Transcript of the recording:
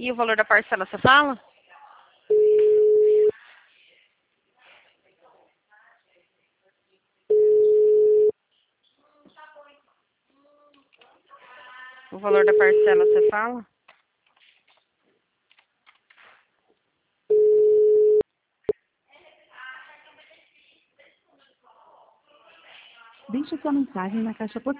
E o valor da parcela, você fala? O valor da parcela, você fala? Deixe sua mensagem na caixa postal.